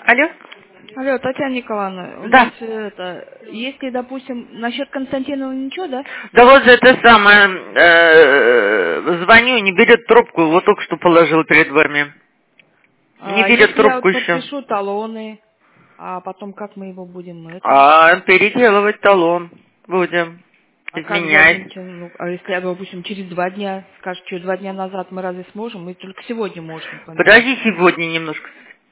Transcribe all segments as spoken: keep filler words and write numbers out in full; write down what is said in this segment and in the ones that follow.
Алло? Алло, Татьяна Николаевна, у Да. нас это, если, допустим, насчет Константинова ничего, да? Да вот же это самое, э, звоню, не берет трубку, вот только что положил перед вами. Не А берет если я трубку вот еще. подпишу талоны, а потом как мы его будем это? А переделывать талон будем, А как, изменять. допустим, ну, а если я, допустим, через два дня, скажешь, что два дня назад мы разве сможем? Мы только сегодня можем поменять. Подожди сегодня немножко.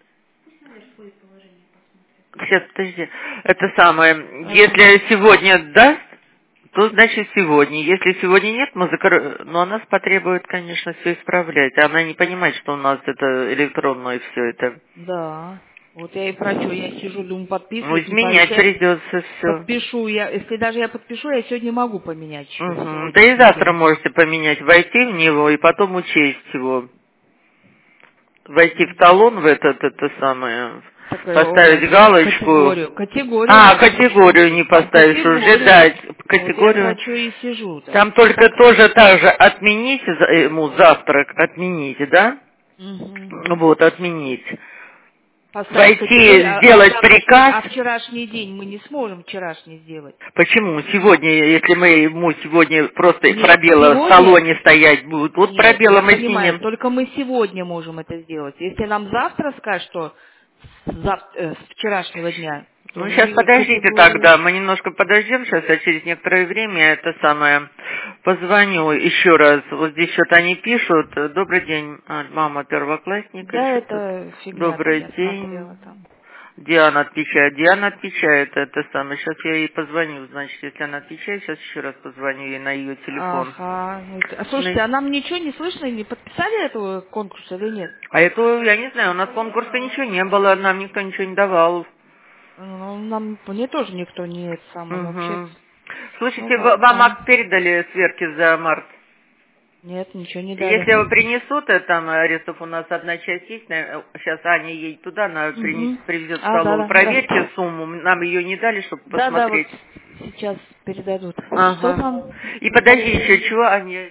Сейчас, подожди. Это самое, Ага. если сегодня даст, то значит сегодня. Если сегодня нет, мы закр... Но она потребует, конечно, все исправлять. Она не понимает, что у нас это электронное все это. Да. Вот я и про что, я сижу, думаю, Ну, подписывать, не по- изменять если я придется все. подпишу, я, если даже я подпишу, я сегодня могу поменять еще Угу. Да и завтра сегодняшний день. можете поменять, войти в него и потом учесть его. Войти в Мгм. талон в этот, это самое, Так, э, о, поставить галочку. категорию. Категорию А, надо еще. категорию не Там поставишь, уже категорию. дать Вот я про категорию. что и сижу-то. Там только Так. тоже так же отмените за- ему завтрак, отмените, да? Мгм. Вот, отменить. Поставить Войти, категорию, а, а сделать завтрашний, приказ. а вчерашний день мы не сможем вчерашний сделать. Почему? Сегодня, если мы ему сегодня просто Нет, пробелы в сегодня. салоне стоять будут, вот Нет, пробелы я мы понимаю, снимем. только мы сегодня можем это сделать. Если нам завтра скажут, что с, зав- э, с вчерашнего дня, то Ну, сейчас мы подождите категорию... тогда, мы немножко подождем, сейчас я через некоторое время это самое позвоню еще раз. Вот здесь что-то они пишут. Добрый день, а, мама первоклассника, Да, что тут? это фигня-то, Добрый я день. смотрела там. Диана отвечает. Диана отвечает, это самое. Сейчас я ей позвоню, значит, если она отвечает, сейчас еще раз позвоню ей на ее телефон. Ага. Ну, это- а слушайте, Ну, а нам ничего не слышно, не подписали этого конкурса или нет? а это, я не знаю, у нас конкурса ничего не было, нам никто ничего не давал. Ну, нам, мне тоже никто не это самое вообще. Угу. Ну Слушайте, в- вам ладно. акт передали сверки за март? Нет, ничего не дали. Если его принесут, э, там арестов у нас одна часть есть, на- сейчас Аня едет туда, она принес- Угу. привезет в А, да, столовую. да, Проверьте да. сумму, нам ее не дали, чтобы Да, да, вот посмотреть. сейчас передадут. Что Ага. там? И подожди еще, чего, Аня?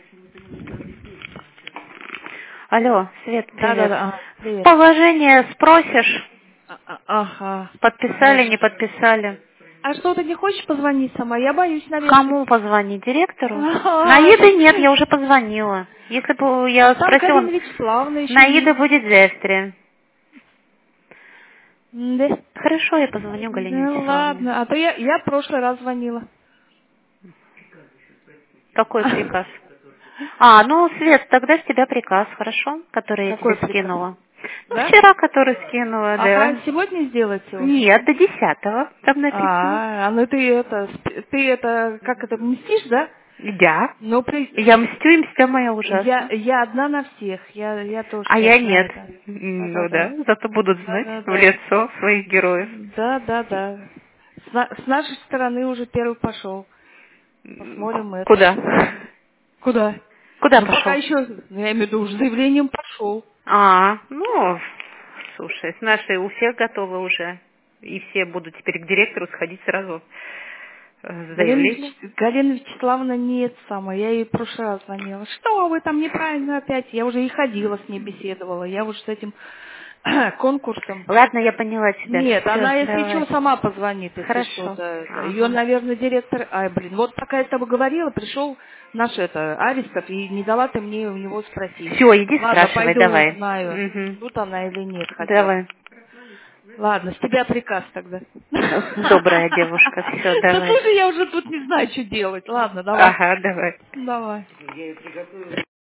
Алло, Свет, Да, да, привет. да. Ага, привет. Положение спросишь, А- а- ага. подписали, Положи. не подписали. А что, ты не хочешь позвонить сама? Я боюсь навешать. Кому позвонить? Директору? Ага. Наиды нет, я уже позвонила. Если бы А я там спросила, Галина Вячеславовна еще Наида есть. будет завтра. Да. Хорошо, я позвоню Галине Ну Вячеславовне. ладно. А то я, я в прошлый раз звонила. Какой приказ? А, ну, Свет, тогда с тебя приказ, хорошо? Который я Какой тебе приказ? скинула. Ну, Да? вчера, который скинула, Ага, да. сегодня сделать его? Нет, до десятого, там написано. А, а ну ты это, сп- ты это, как это, мстишь, да? Да. Ну, при... Я мстю, и мстя моя я, ужасно. я одна на всех, я, я тоже А я сейчас на нет. это. М, Ну Да-да-да. да, зато будут знать в Да-да-да. лицо своих героев. Да-да-да. С, на- с нашей стороны уже первый пошел. М, Посмотрим это. Куда? Куда? Куда Ну, пока пошел? еще, ну, я имею в виду, уже заявлением пошел. А, ну, слушай, с нашей у всех готовы уже. И все будут теперь к директору сходить сразу э, с Галина, заявлением. Вяч- Галина Вячеславовна не это самое, я ей в прошлый раз звонила. Что вы там неправильно опять? Я уже и ходила с ней, беседовала. Я уже с этим конкурсом. Ладно, я поняла тебя. Нет, Все, она, если что, давай. сама позвонит, если Хорошо. что-то. Ее, Ага. наверное, директор... Ай, блин, вот пока я с тобой говорила, пришел наш это, Аристов, и не дала ты мне у него спросить. Все, иди Ладно, спрашивай, пойду давай. узнаю, Мгм. тут она или нет хотя бы. Давай. Ладно, с тебя приказ тогда. Добрая девушка, все, Да давай. слушай, я уже тут не знаю, что делать. Ладно, давай. Ага, давай. Давай.